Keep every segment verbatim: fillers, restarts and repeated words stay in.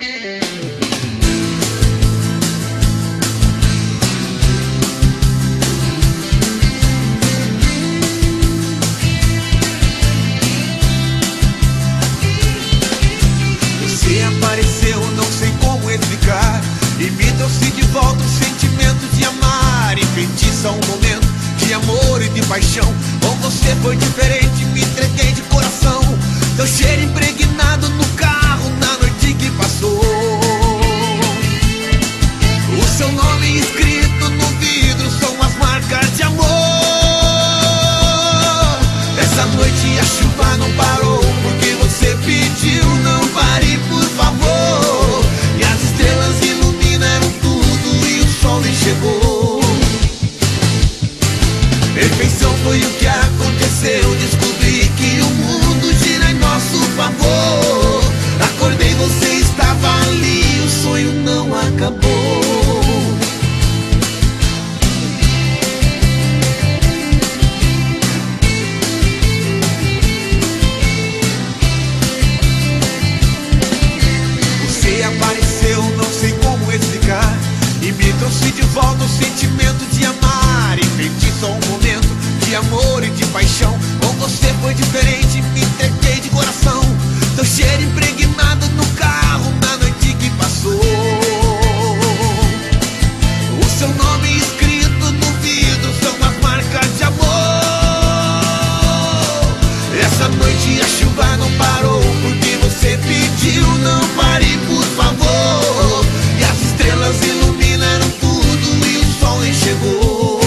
Você apareceu, não sei como explicar, e me trouxe de volta o sentimento de amar. Enfeitiça um momento de amor e de paixão. Com você foi diferente, me entreguei de coração. Teu cheiro impregnado no carro na noite que passou. O seu nome escrito no vidro são as marcas de amor. Essa noite a chuva não parou porque você pediu, não pare por favor. E as estrelas iluminaram tudo e o sol nem chegou. Perfeição foi o que aconteceu, descobri que o mundo gira em nosso favor. Acordei, você estava ali, o sonho não acabou. Você apareceu, não sei como explicar, e me trouxe de volta o sentimento de amar. Enfeitiça um momento de amor e de paixão. Com você foi diferente, me entreguei de coração. Teu cheiro impregnado no carro na noite que passou. O seu nome escrito no vidro são as marcas de amor. Essa noite a chuva não parou porque você pediu, não pare por favor. E as estrelas iluminaram tudo e o sol nem chegou.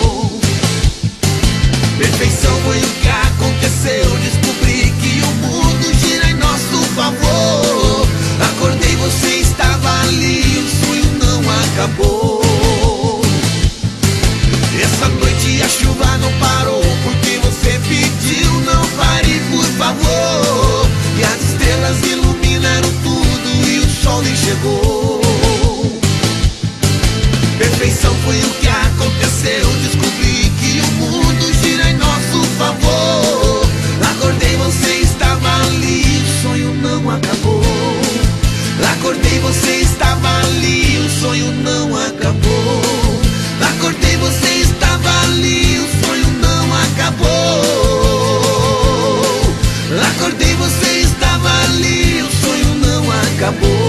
Perfeição foi o que aconteceu, descobri que o mundo gira em nosso favor. Acordei, você estava ali, o sonho não acabou. Essa noite a chuva não parou porque você pediu, não pare por favor. E as estrelas iluminaram tudo e o sol nem chegou. Perfeição foi o que aconteceu, descobri que o mundo gira em nosso favor. Acordei, você estava ali, o sonho não acabou. Acordei, você estava ali, o sonho não acabou. Acordei, você estava ali, o sonho não acabou. Acordei, você estava ali, o sonho não acabou.